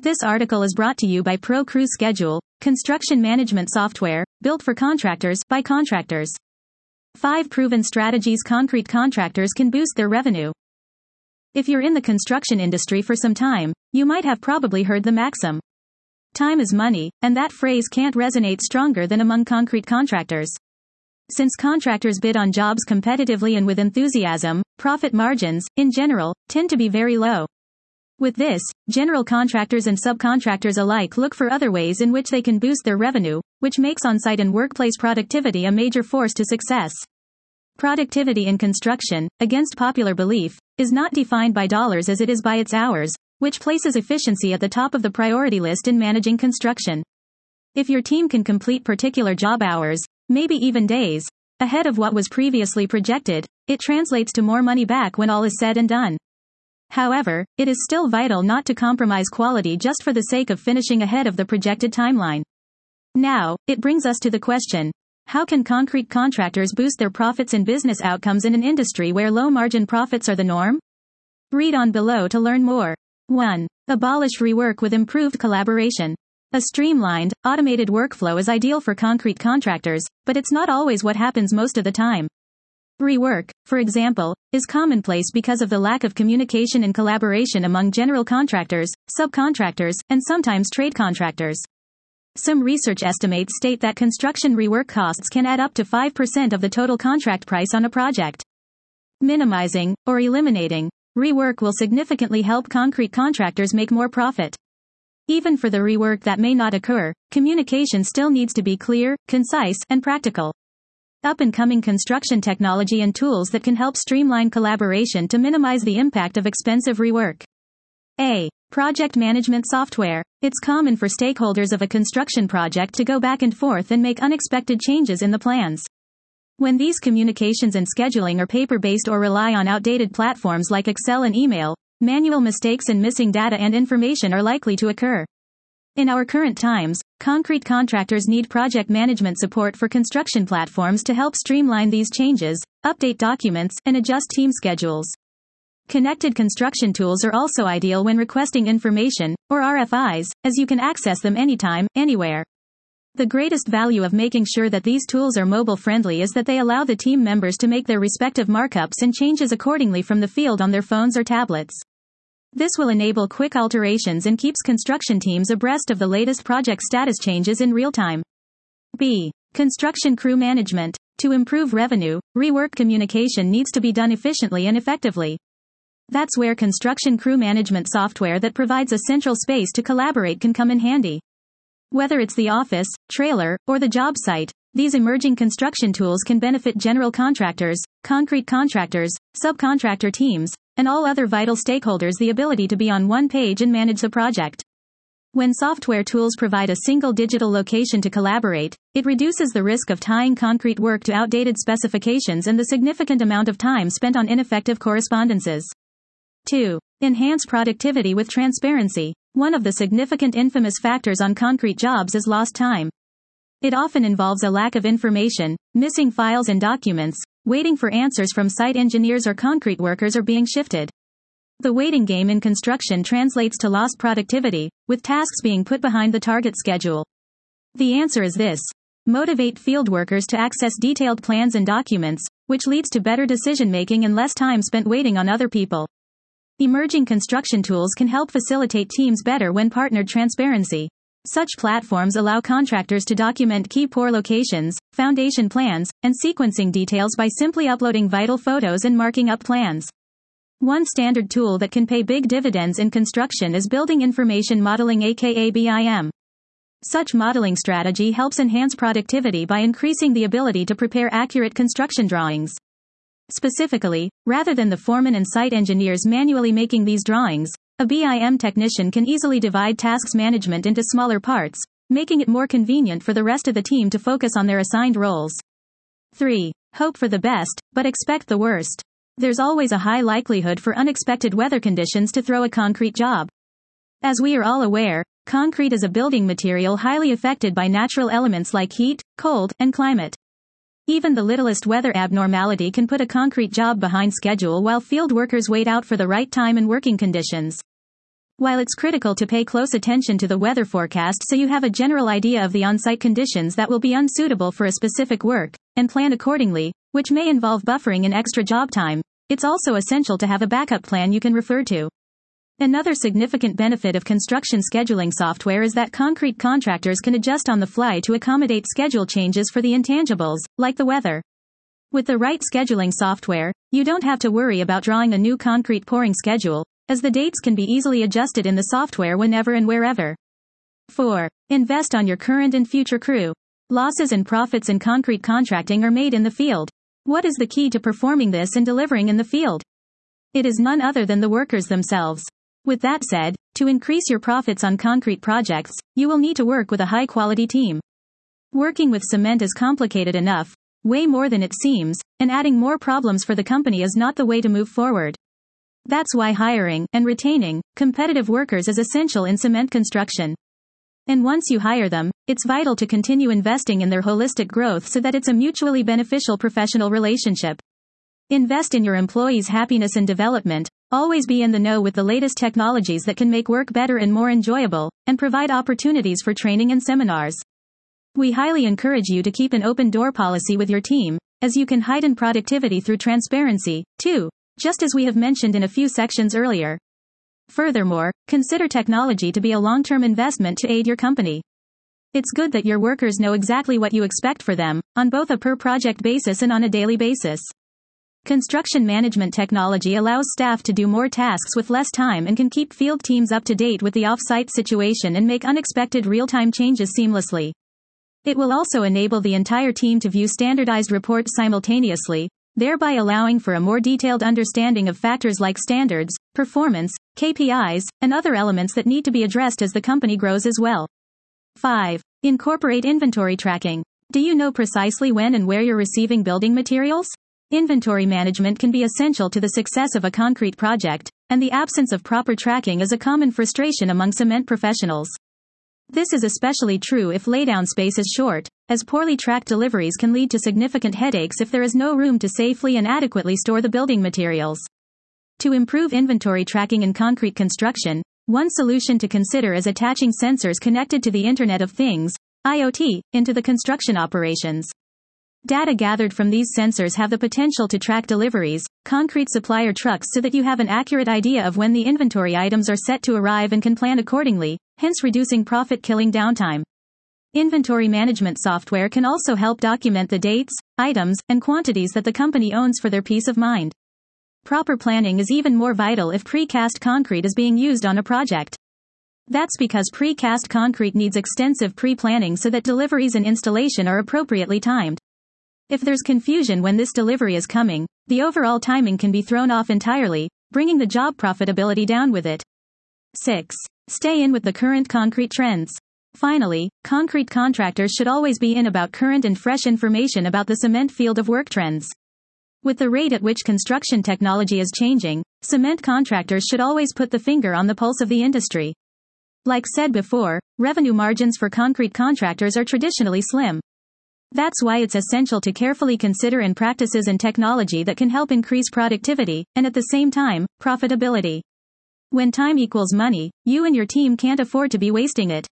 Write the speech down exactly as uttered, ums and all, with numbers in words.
This article is brought to you by ProCrew Schedule, construction management software, built for contractors, by contractors. five Proven strategies concrete contractors can boost their revenue. If you're in the construction industry for some time, you might have probably heard the maxim, time is money, and that phrase can't resonate stronger than among concrete contractors. Since contractors bid on jobs competitively and with enthusiasm, profit margins, in general, tend to be very low. With this, general contractors and subcontractors alike look for other ways in which they can boost their revenue, which makes on-site and workplace productivity a major force to success. Productivity in construction, against popular belief, is not defined by dollars as it is by its hours, which places efficiency at the top of the priority list in managing construction. If your team can complete particular job hours, maybe even days, ahead of what was previously projected, it translates to more money back when all is said and done. However, it is still vital not to compromise quality just for the sake of finishing ahead of the projected timeline. Now, it brings us to the question, how can concrete contractors boost their profits and business outcomes in an industry where low-margin profits are the norm? Read on below to learn more. one. Abolish rework with improved collaboration. A streamlined, automated workflow is ideal for concrete contractors, but it's not always what happens most of the time. Rework, for example, is commonplace because of the lack of communication and collaboration among general contractors, subcontractors, and sometimes trade contractors. Some research estimates state that construction rework costs can add up to five percent of the total contract price on a project. Minimizing, or eliminating, rework will significantly help concrete contractors make more profit. Even for the rework that may not occur, communication still needs to be clear, concise, and practical. Up-and-coming construction technology and tools that can help streamline collaboration to minimize the impact of expensive rework. A. Project management software. It's common for stakeholders of a construction project to go back and forth and make unexpected changes in the plans. When these communications and scheduling are paper-based or rely on outdated platforms like Excel and email, manual mistakes and missing data and information are likely to occur. In our current times, concrete contractors need project management support for construction platforms to help streamline these changes, update documents, and adjust team schedules. Connected construction tools are also ideal when requesting information, or R F Is, as you can access them anytime, anywhere. The greatest value of making sure that these tools are mobile-friendly is that they allow the team members to make their respective markups and changes accordingly from the field on their phones or tablets. This will enable quick alterations and keeps construction teams abreast of the latest project status changes in real time. B. Construction crew management. To improve revenue, rework communication needs to be done efficiently and effectively. That's where construction crew management software that provides a central space to collaborate can come in handy. Whether it's the office, trailer, or the job site, these emerging construction tools can benefit general contractors, concrete contractors, subcontractor teams, and all other vital stakeholders the ability to be on one page and manage the project. When software tools provide a single digital location to collaborate, it reduces the risk of tying concrete work to outdated specifications and the significant amount of time spent on ineffective correspondences. two. Enhance productivity with transparency. One of the significant infamous factors on concrete jobs is lost time. It often involves a lack of information, missing files and documents, waiting for answers from site engineers or concrete workers, or being shifted. The waiting game in construction translates to lost productivity, with tasks being put behind the target schedule. The answer is this. Motivate field workers to access detailed plans and documents, which leads to better decision-making and less time spent waiting on other people. Emerging construction tools can help facilitate teams better when partnered transparency. Such platforms allow contractors to document key pour locations, foundation plans, and sequencing details by simply uploading vital photos and marking up plans. One standard tool that can pay big dividends in construction is building information modeling, aka B I M. Such modeling strategy helps enhance productivity by increasing the ability to prepare accurate construction drawings. Specifically, rather than the foreman and site engineers manually making these drawings, a B I M technician can easily divide tasks management into smaller parts, making it more convenient for the rest of the team to focus on their assigned roles. three. Hope for the best, but expect the worst. There's always a high likelihood for unexpected weather conditions to throw a concrete job. As we are all aware, concrete is a building material highly affected by natural elements like heat, cold, and climate. Even the littlest weather abnormality can put a concrete job behind schedule while field workers wait out for the right time and working conditions. While it's critical to pay close attention to the weather forecast so you have a general idea of the on-site conditions that will be unsuitable for a specific work, and plan accordingly, which may involve buffering in extra job time, it's also essential to have a backup plan you can refer to. Another significant benefit of construction scheduling software is that concrete contractors can adjust on the fly to accommodate schedule changes for the intangibles, like the weather. With the right scheduling software, you don't have to worry about drawing a new concrete pouring schedule, as the dates can be easily adjusted in the software whenever and wherever. four. Invest on your current and future crew. Losses and profits in concrete contracting are made in the field. What is the key to performing this and delivering in the field? It is none other than the workers themselves. With that said, to increase your profits on concrete projects, you will need to work with a high-quality team. Working with cement is complicated enough, way more than it seems, and adding more problems for the company is not the way to move forward. That's why hiring and retaining competitive workers is essential in cement construction. And once you hire them, it's vital to continue investing in their holistic growth so that it's a mutually beneficial professional relationship. Invest in your employees' happiness and development, always be in the know with the latest technologies that can make work better and more enjoyable, and provide opportunities for training and seminars. We highly encourage you to keep an open door policy with your team, as you can heighten productivity through transparency, too, just as we have mentioned in a few sections earlier. Furthermore, consider technology to be a long-term investment to aid your company. It's good that your workers know exactly what you expect for them, on both a per-project basis and on a daily basis. Construction management technology allows staff to do more tasks with less time and can keep field teams up to date with the off-site situation and make unexpected real-time changes seamlessly. It will also enable the entire team to view standardized reports simultaneously, thereby allowing for a more detailed understanding of factors like standards, performance, K P Is, and other elements that need to be addressed as the company grows as well. five. Incorporate inventory tracking. Do you know precisely when and where you're receiving building materials? Inventory management can be essential to the success of a concrete project, and the absence of proper tracking is a common frustration among cement professionals. This is especially true if laydown space is short, as poorly tracked deliveries can lead to significant headaches if there is no room to safely and adequately store the building materials. To improve inventory tracking in concrete construction, one solution to consider is attaching sensors connected to the Internet of Things, I O T, into the construction operations. Data gathered from these sensors have the potential to track deliveries, concrete supplier trucks so that you have an accurate idea of when the inventory items are set to arrive and can plan accordingly, hence reducing profit-killing downtime. Inventory management software can also help document the dates, items, and quantities that the company owns for their peace of mind. Proper planning is even more vital if precast concrete is being used on a project. That's because precast concrete needs extensive pre-planning so that deliveries and installation are appropriately timed. If there's confusion when this delivery is coming, the overall timing can be thrown off entirely, bringing the job profitability down with it. six. Stay in with the current concrete trends. Finally, concrete contractors should always be in about current and fresh information about the cement field of work trends. With the rate at which construction technology is changing, cement contractors should always put the finger on the pulse of the industry. Like said before, revenue margins for concrete contractors are traditionally slim. That's why it's essential to carefully consider in practices and technology that can help increase productivity, and at the same time, profitability. When time equals money, you and your team can't afford to be wasting it.